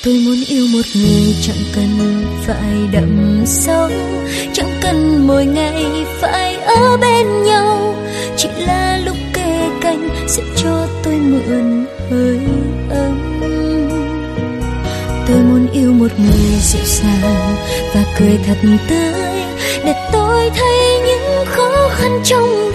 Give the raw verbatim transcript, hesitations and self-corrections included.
Tôi muốn yêu một người chẳng cần phải đậm sâu, chẳng cần mỗi ngày phải ở bên nhau, chỉ là lúc kề cạnh sẽ cho tôi mượn hơi ấm. Tôi muốn yêu một người dịu dàng và cười thật tươi, để tôi thấy những khó khăn trong